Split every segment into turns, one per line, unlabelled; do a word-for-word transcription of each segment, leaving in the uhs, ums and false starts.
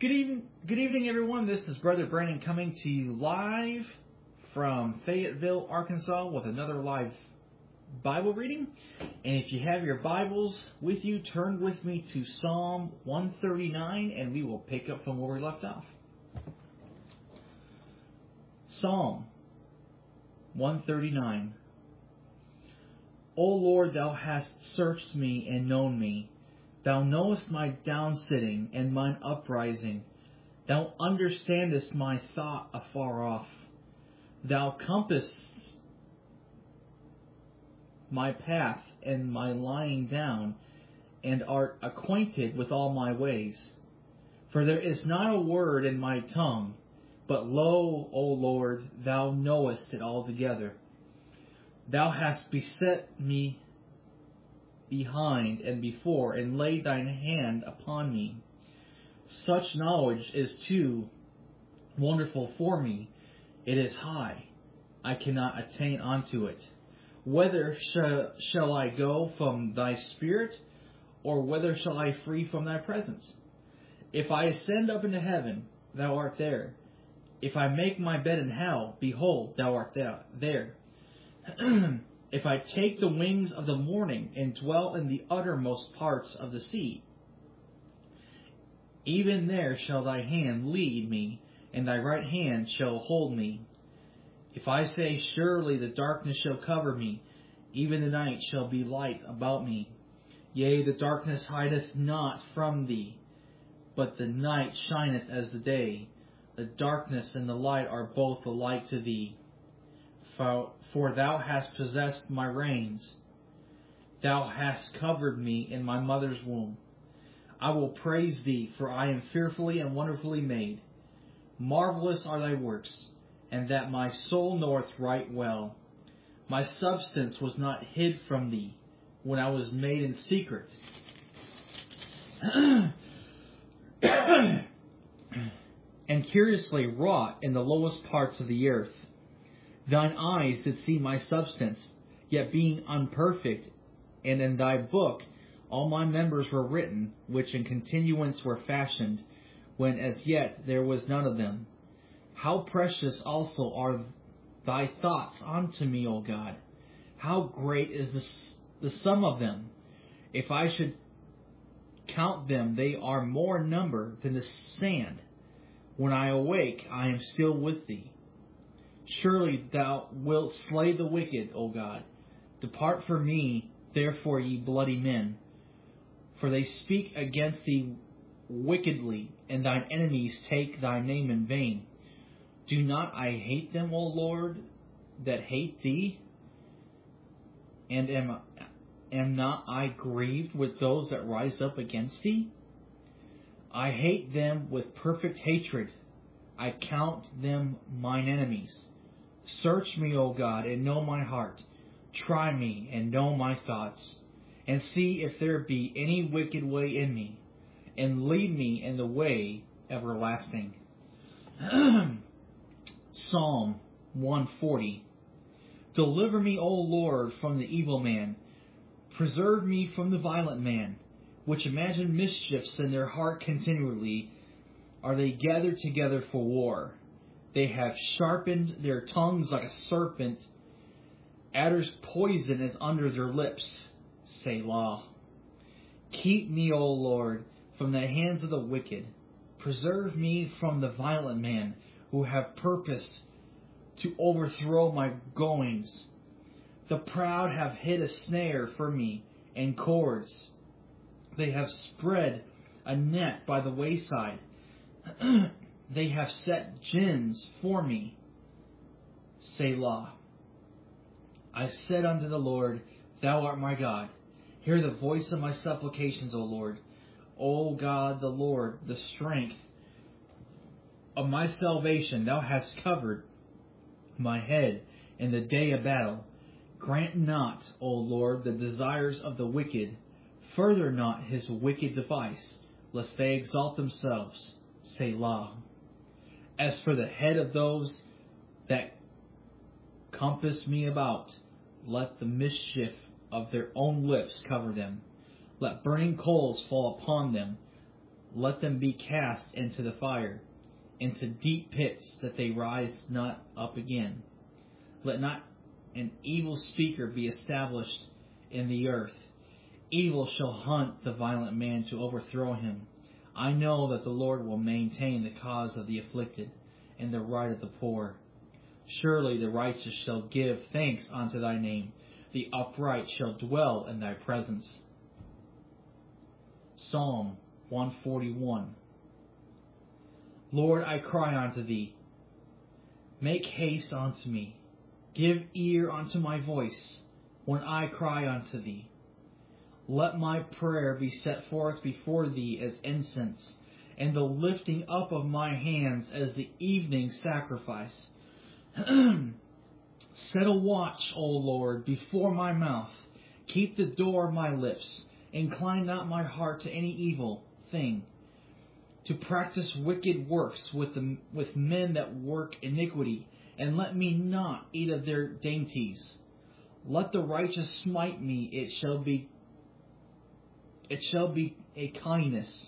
Good evening, good evening, everyone. This is Brother Brandon coming to you live from Fayetteville, Arkansas, with another live Bible reading. And if you have your Bibles with you, turn with me to Psalm one thirty-nine, and we will pick up from where we left off. Psalm one thirty-nine. O Lord, thou hast searched me and known me. Thou knowest my downsitting and mine uprising. Thou understandest my thought afar off. Thou compassest my path and my lying down, and art acquainted with all my ways. For there is not a word in my tongue, but lo, O Lord, thou knowest it altogether. Thou hast beset me behind and before, and laid thine hand upon me. Such knowledge is too wonderful for me. It is high. I cannot attain unto it. Whither shall, shall I go from thy spirit, or whither shall I flee from thy presence? If I ascend up into heaven, thou art there. If I make my bed in hell, behold, thou art there. If I take the wings of the morning and dwell in the uttermost parts of the sea, even there shall thy hand lead me, and thy right hand shall hold me. If I say, surely the darkness shall cover me, even the night shall be light about me. Yea, the darkness hideth not from thee, but the night shineth as the day. The darkness and the light are both alike to thee. For, for thou hast possessed my reins. Thou hast covered me in my mother's womb. I will praise thee, for I am fearfully and wonderfully made. Marvelous are thy works, and that my soul knoweth right well. My substance was not hid from thee, when I was made in secret. And curiously wrought in the lowest parts of the earth. Thine eyes did see my substance, yet being unperfect, and in thy book all my members were written, which in continuance were fashioned, when as yet there was none of them. How precious also are thy thoughts unto me, O God! How great is the, the sum of them! If I should count them, they are more number than the sand. When I awake, I am still with thee. Surely thou wilt slay the wicked, O God. Depart from me, therefore, ye bloody men. For they speak against thee wickedly, and thine enemies take thy name in vain. Do not I hate them, O Lord, that hate thee? And am, am not I grieved with those that rise up against thee? I hate them with perfect hatred. I count them mine enemies. Search me, O God, and know my heart. Try me and know my thoughts, and see if there be any wicked way in me, and lead me in the way everlasting. Psalm one forty. Deliver me, O Lord, from the evil man. Preserve me from the violent man, which imagine mischiefs in their heart continually. Are they gathered together for war? They have sharpened their tongues like a serpent. Adder's poison is under their lips. Selah. Keep me, O Lord, from the hands of the wicked. Preserve me from the violent man, who have purposed to overthrow my goings. The proud have hid a snare for me, and cords. They have spread a net by the wayside. They have set gins for me. Selah. I said unto the Lord, Thou art my God. Hear the voice of my supplications, O Lord. O God, the Lord, the strength of my salvation, Thou hast covered my head in the day of battle. Grant not, O Lord, the desires of the wicked. Further not his wicked device, lest they exalt themselves. Selah. As for the head of those that compass me about, let the mischief of their own lips cover them. Let burning coals fall upon them. Let them be cast into the fire, into deep pits, that they rise not up again. Let not an evil speaker be established in the earth. Evil shall hunt the violent man to overthrow him. I know that the Lord will maintain the cause of the afflicted and the right of the poor. Surely the righteous shall give thanks unto thy name. The upright shall dwell in thy presence. Psalm one forty-one. Lord, I cry unto thee. Make haste unto me. Give ear unto my voice when I cry unto thee. Let my prayer be set forth before thee as incense, and the lifting up of my hands as the evening sacrifice. Set a watch, O Lord, before my mouth. Keep the door of my lips. Incline not my heart to any evil thing, to practice wicked works with the, with men that work iniquity, and let me not eat of their dainties. Let the righteous smite me, it shall be it shall be a kindness.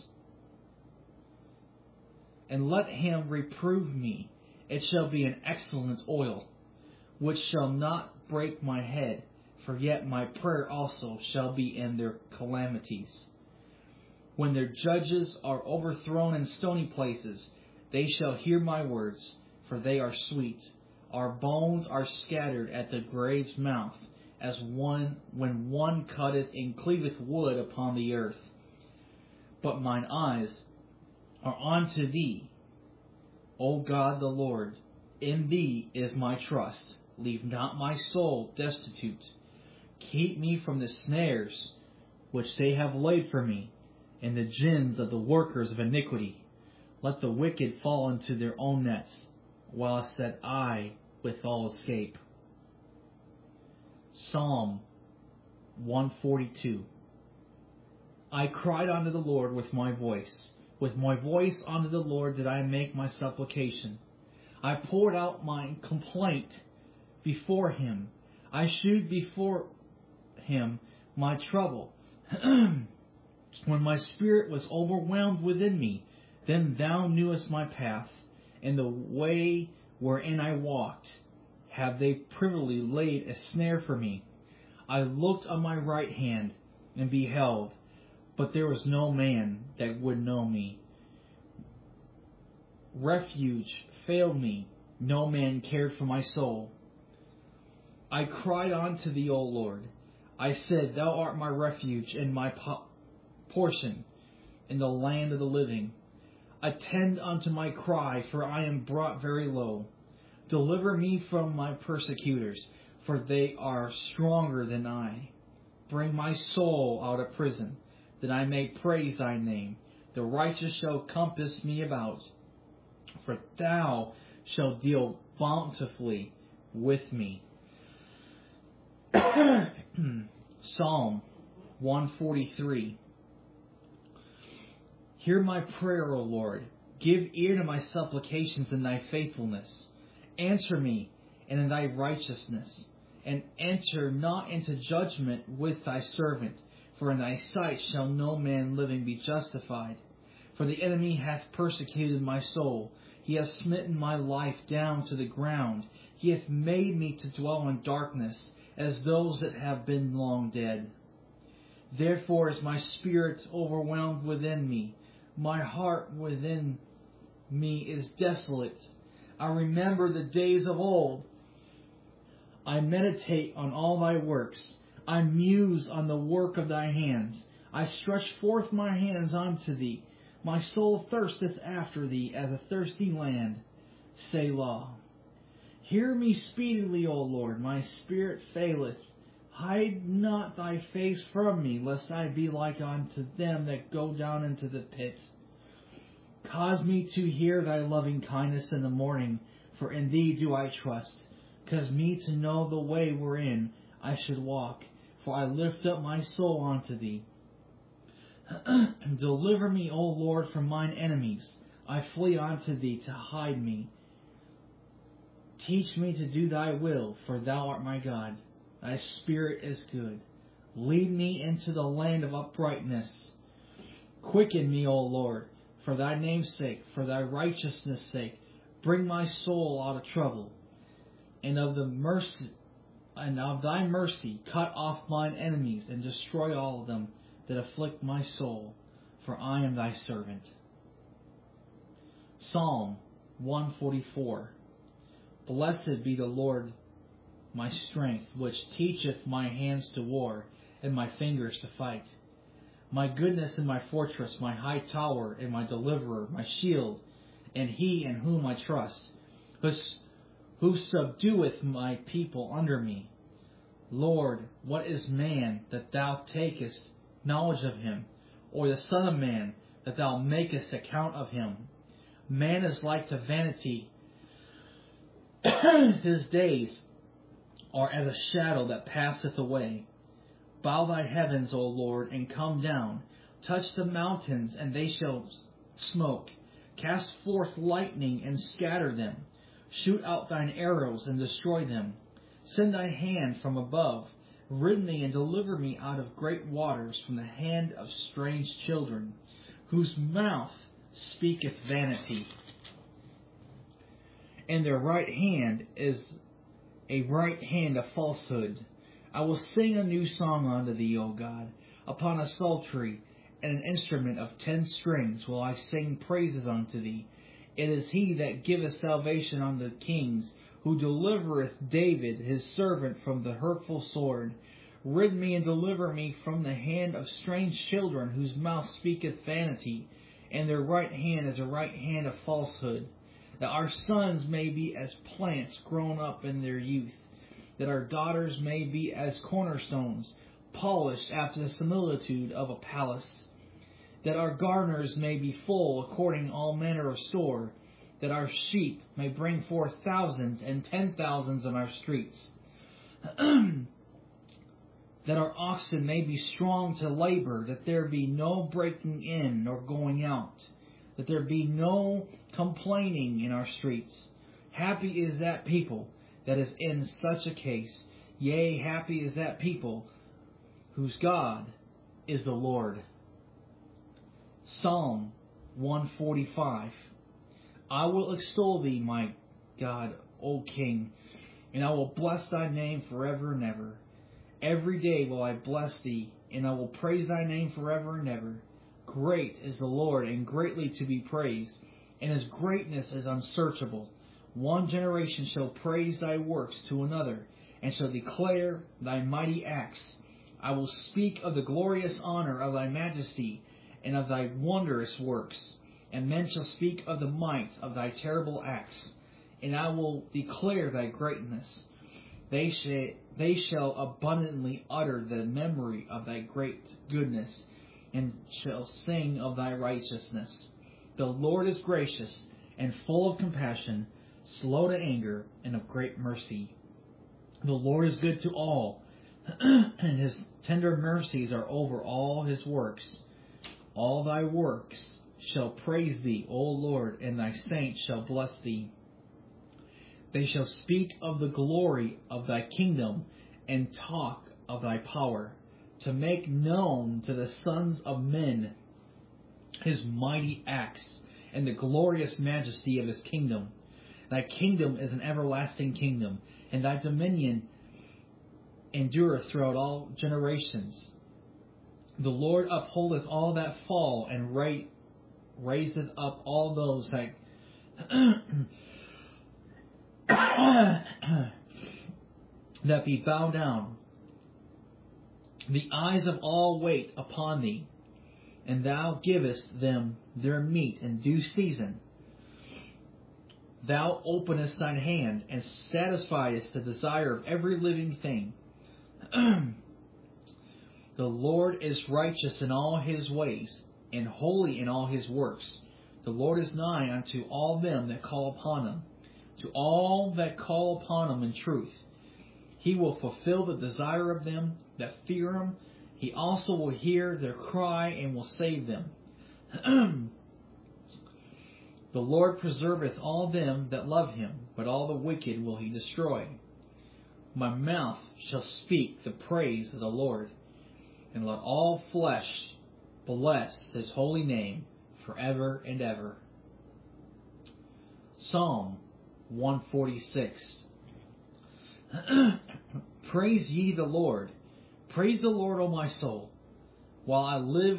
And let him reprove me, it shall be an excellent oil, which shall not break my head, for yet my prayer also shall be in their calamities. When their judges are overthrown in stony places, they shall hear my words, for they are sweet. Our bones are scattered at the grave's mouth, as one when one cutteth and cleaveth wood upon the earth. But mine eyes are unto thee, O God the Lord. In thee is my trust. Leave not my soul destitute. Keep me from the snares which they have laid for me, and the gins of the workers of iniquity. Let the wicked fall into their own nets, whilst that I withal escape. Psalm one forty-two. I cried unto the Lord with my voice. With my voice unto the Lord did I make my supplication. I poured out my complaint before him. I shewed before him my trouble. When my spirit was overwhelmed within me, then thou knewest my path, and the way wherein I walked. Have they privily laid a snare for me? I looked on my right hand, and beheld, but there was no man that would know me. Refuge failed me, no man cared for my soul. I cried unto thee, O Lord. I said, Thou art my refuge and my po- portion in the land of the living. Attend unto my cry, for I am brought very low. Deliver me from my persecutors, for they are stronger than I. Bring my soul out of prison, that I may praise thy name. The righteous shall compass me about, for thou shalt deal bountifully with me. Psalm one forty-three. Hear my prayer, O Lord. Give ear to my supplications in thy faithfulness. Answer me, and in thy righteousness, and enter not into judgment with thy servant, for in thy sight shall no man living be justified. For the enemy hath persecuted my soul. He hath smitten my life down to the ground. He hath made me to dwell in darkness, as those that have been long dead. Therefore is my spirit overwhelmed within me. My heart within me is desolate. I remember the days of old. I meditate on all thy works. I muse on the work of thy hands. I stretch forth my hands unto thee. My soul thirsteth after thee as a thirsty land. Selah. Hear me speedily, O Lord. My spirit faileth. Hide not thy face from me, lest I be like unto them that go down into the pit. Cause me to hear thy loving kindness in the morning, for in thee do I trust. Cause me to know the way wherein I should walk, for I lift up my soul unto thee. Deliver me, O Lord, from mine enemies. I flee unto thee to hide me. Teach me to do thy will, for thou art my God. Thy spirit is good. Lead me into the land of uprightness. Quicken me, O Lord, For thy name's sake, for thy righteousness' sake, bring my soul out of trouble. And of the mercy and of thy mercy cut off mine enemies, and destroy all of them that afflict my soul, for I am thy servant. Psalm one forty-four. Blessed be the Lord my strength, which teacheth my hands to war, and my fingers to fight. My goodness and my fortress, my high tower, and my deliverer, my shield, and he in whom I trust, who subdueth my people under me. Lord, what is man that thou takest knowledge of him, or the son of man that thou makest account of him? Man is like to vanity. His days are as a shadow that passeth away. Bow thy heavens, O Lord, and come down. Touch the mountains, and they shall smoke. Cast forth lightning, and scatter them. Shoot out thine arrows, and destroy them. Send thy hand from above. Rid me, and deliver me out of great waters, from the hand of strange children, whose mouth speaketh vanity, and their right hand is a right hand of falsehood. I will sing a new song unto thee, O God. Upon a psaltery and an instrument of ten strings will I sing praises unto thee. It is he that giveth salvation unto kings, who delivereth David his servant from the hurtful sword. Rid me and deliver me from the hand of strange children, whose mouth speaketh vanity, and their right hand is a right hand of falsehood. That our sons may be as plants grown up in their youth, that our daughters may be as cornerstones, polished after the similitude of a palace, that our garners may be full according all manner of store, that our sheep may bring forth thousands and ten thousands in our streets, that our oxen may be strong to labor, that there be no breaking in nor going out, that there be no complaining in our streets. Happy is that people that is in such a case. Yea, happy is that people whose God is the Lord. Psalm one forty-five. I will extol thee, my God, O King, and I will bless thy name forever and ever. Every day will I bless thee, and I will praise thy name forever and ever. Great is the Lord, and greatly to be praised, and his greatness is unsearchable. One generation shall praise thy works to another, and shall declare thy mighty acts. I will speak of the glorious honor of thy majesty, and of thy wondrous works. And men shall speak of the might of thy terrible acts, and I will declare thy greatness. They, sh- they shall abundantly utter the memory of thy great goodness, and shall sing of thy righteousness. The Lord is gracious and full of compassion, slow to anger, and of great mercy. The Lord is good to all, and his tender mercies are over all his works. All thy works shall praise thee, O Lord, and thy saints shall bless thee. They shall speak of the glory of thy kingdom, and talk of thy power, to make known to the sons of men his mighty acts, and the glorious majesty of his kingdom. Thy kingdom is an everlasting kingdom, and thy dominion endureth throughout all generations. The Lord upholdeth all that fall, and ra- raiseth up all those that that be bowed down. The eyes of all wait upon thee, and thou givest them their meat in due season. Thou openest thine hand, and satisfiest the desire of every living thing. The Lord is righteous in all his ways, and holy in all his works. The Lord is nigh unto all them that call upon him, to all that call upon him in truth. He will fulfill the desire of them that fear him. He also will hear their cry and will save them. The Lord preserveth all them that love him, but all the wicked will he destroy. My mouth shall speak the praise of the Lord, and let all flesh bless his holy name forever and ever. Psalm one forty-six. Praise ye the Lord. Praise the Lord, O my soul. While I live,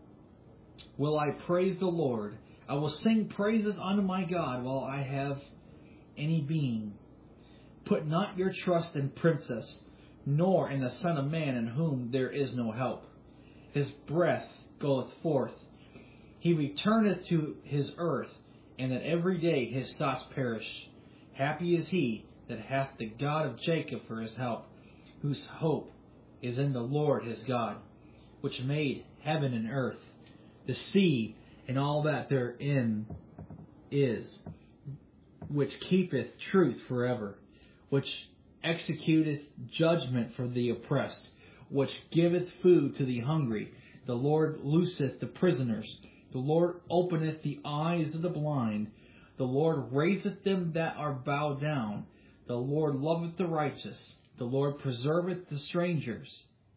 will I praise the Lord. I will sing praises unto my God while I have any being. Put not your trust in princes, nor in the Son of Man, in whom there is no help. His breath goeth forth. He returneth to his earth, and that every day his thoughts perish. Happy is he that hath the God of Jacob for his help, whose hope is in the Lord his God, which made heaven and earth, the sea, and all that therein is, which keepeth truth forever, which executeth judgment for the oppressed, which giveth food to the hungry. The Lord looseth the prisoners. The Lord openeth the eyes of the blind. The Lord raiseth them that are bowed down. The Lord loveth the righteous. The Lord preserveth the strangers.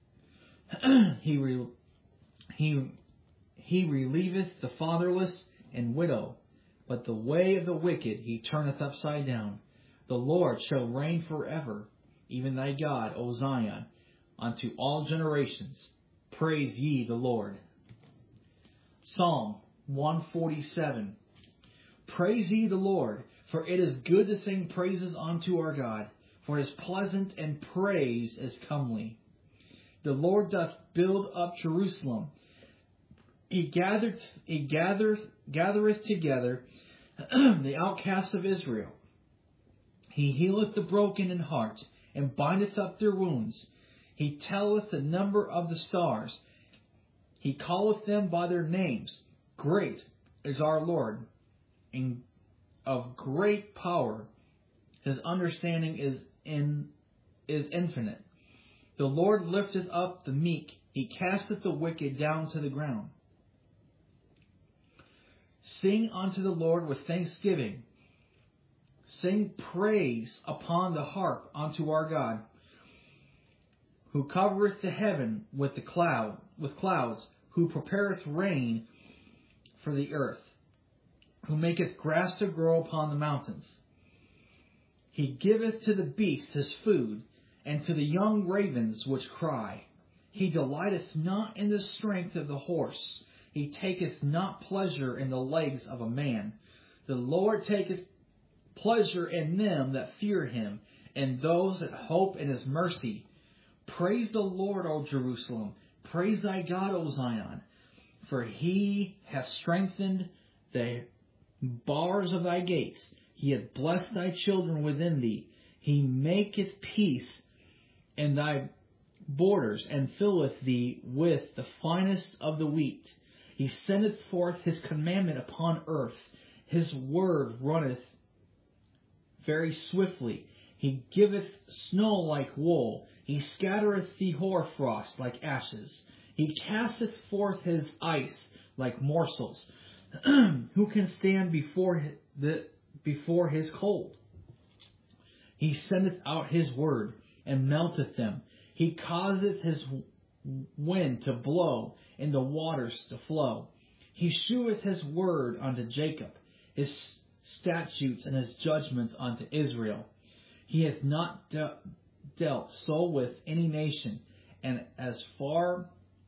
he, re- he, he relieveth the fatherless and widow. But the way of the wicked he turneth upside down. The Lord shall reign forever, even thy God, O Zion, unto all generations. Praise ye the Lord. Psalm one forty-seven. Praise ye the Lord, for it is good to sing praises unto our God, for it is pleasant, and praise is comely. The Lord doth build up Jerusalem. He gathereth, he gathereth, gathereth together the outcasts of Israel. He healeth the broken in heart, and bindeth up their wounds. He telleth the number of the stars. He calleth them by their names. Great is our Lord, and of great power. His understanding is in is infinite. The Lord lifteth up the meek. He casteth the wicked down to the ground. Sing unto the Lord with thanksgiving. Sing praise upon the harp unto our God, who covereth the heaven with the cloud, with clouds, who prepareth rain for the earth, who maketh grass to grow upon the mountains. He giveth to the beast his food, and to the young ravens which cry. He delighteth not in the strength of the horse. He taketh not pleasure in the legs of a man. The Lord taketh pleasure in them that fear him, and those that hope in his mercy. Praise the Lord, O Jerusalem. Praise thy God, O Zion. For he hath strengthened the bars of thy gates. He hath blessed thy children within thee. He maketh peace in thy borders, and filleth thee with the finest of the wheat. He sendeth forth his commandment upon earth. His word runneth very swiftly. He giveth snow like wool. He scattereth the hoarfrost like ashes. He casteth forth his ice like morsels. Who can stand before the before his cold? He sendeth out his word, and melteth them. He causeth his wind to blow, and the waters to flow. He sheweth his word unto Jacob, his statutes and his judgments unto Israel. He hath not de- dealt so with any nation, and as far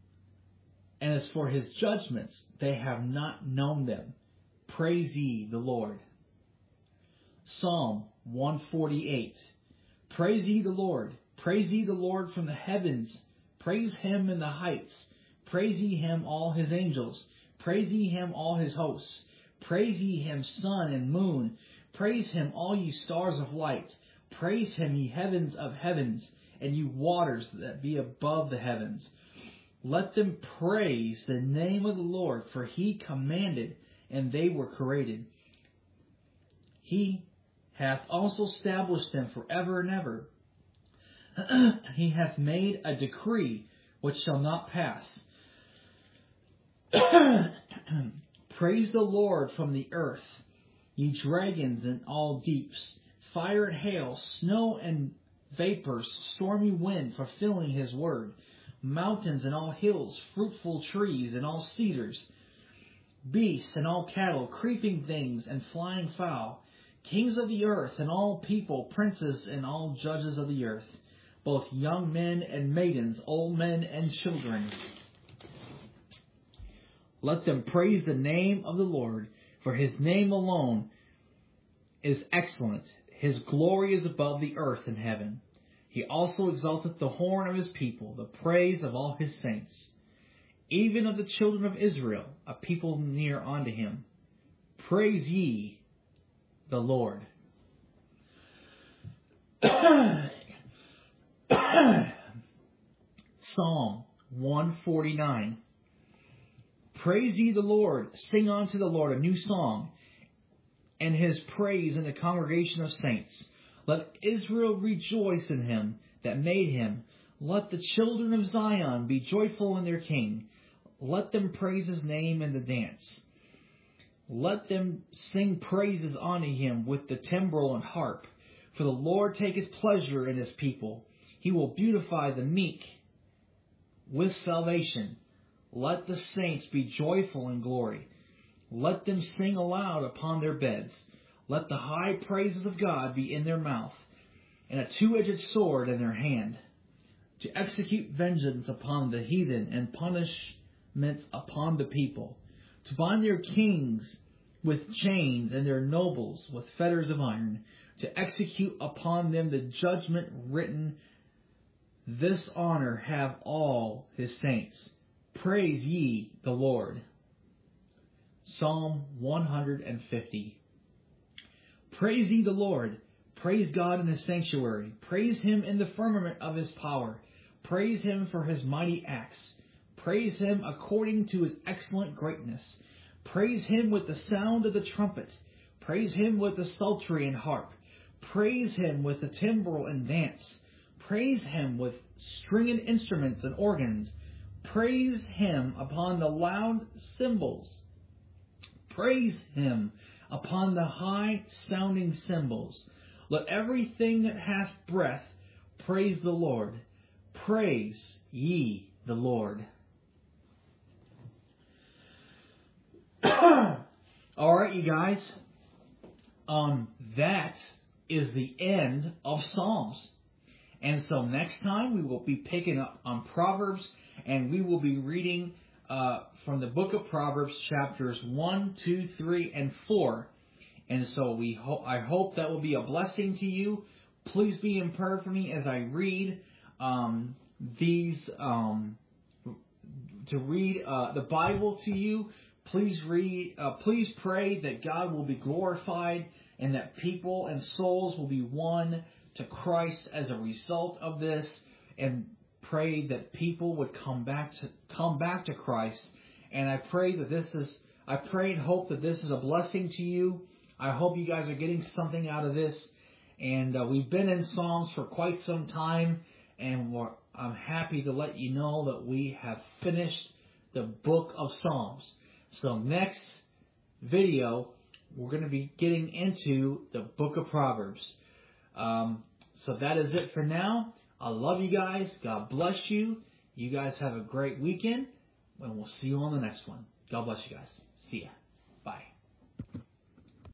and as for his judgments, they have not known them. Praise ye the Lord. Psalm one forty-eight. Praise ye the Lord. Praise ye the Lord from the heavens. Praise him in the heights. Praise ye him, all his angels. Praise ye him, all his hosts. Praise ye him, sun and moon. Praise him, all ye stars of light. Praise him, ye heavens of heavens, and ye waters that be above the heavens. Let them praise the name of the Lord, for he commanded, and they were created. He hath also established them forever and ever. He hath made a decree which shall not pass. Praise the Lord from the earth, ye dragons and all deeps, fire and hail, snow and vapors, stormy wind, fulfilling his word, mountains and all hills, fruitful trees and all cedars, beasts and all cattle, creeping things and flying fowl, kings of the earth and all people, princes and all judges of the earth, both young men and maidens, old men and children. Let them praise the name of the Lord, for his name alone is excellent. His glory is above the earth and heaven. He also exalteth the horn of his people, the praise of all his saints, even of the children of Israel, a people near unto him. Praise ye the Lord. Psalm one forty-nine. Praise ye the Lord, sing unto the Lord a new song, and his praise in the congregation of saints. Let Israel rejoice in him that made him. Let the children of Zion be joyful in their king. Let them praise his name in the dance. Let them sing praises unto him with the timbrel and harp. For the Lord taketh pleasure in his people. He will beautify the meek with salvation. Let the saints be joyful in glory. Let them sing aloud upon their beds. Let the high praises of God be in their mouth, and a two-edged sword in their hand, to execute vengeance upon the heathen and punishments upon the people, to bind their kings with chains and their nobles with fetters of iron, to execute upon them the judgment written. This honor have all his saints. Praise ye the Lord. Psalm one fifty. Praise ye the Lord. Praise God in his sanctuary. Praise him in the firmament of his power. Praise him for his mighty acts. Praise him according to his excellent greatness. Praise him with the sound of the trumpet. Praise him with the psaltery and harp. Praise him with the timbrel and dance. Praise him with stringed instruments and organs. Praise him upon the loud cymbals. Praise him upon the high-sounding cymbals. Let everything that hath breath praise the Lord. Praise ye the Lord. All right, you guys. Um, that is the end of Psalms. And so next time we will be picking up on Proverbs, and we will be reading uh, from the book of Proverbs, chapters one, two, three, and four. And so we ho- I hope that will be a blessing to you. Please be in prayer for me as I read um, these, um, to read uh, the Bible to you. Please read. Uh, please pray that God will be glorified and that people and souls will be won to Christ as a result of this, and pray that people would come back to come back to Christ. And I pray that this is. I pray and hope that this is a blessing to you. I hope you guys are getting something out of this. And uh, we've been in Psalms for quite some time, and we're, I'm happy to let you know that we have finished the book of Psalms. So next video, we're going to be getting into the book of Proverbs. Um, so that is it for now. I love you guys. God bless you. You guys have a great weekend, and we'll see you on the next one. God bless you guys. See ya.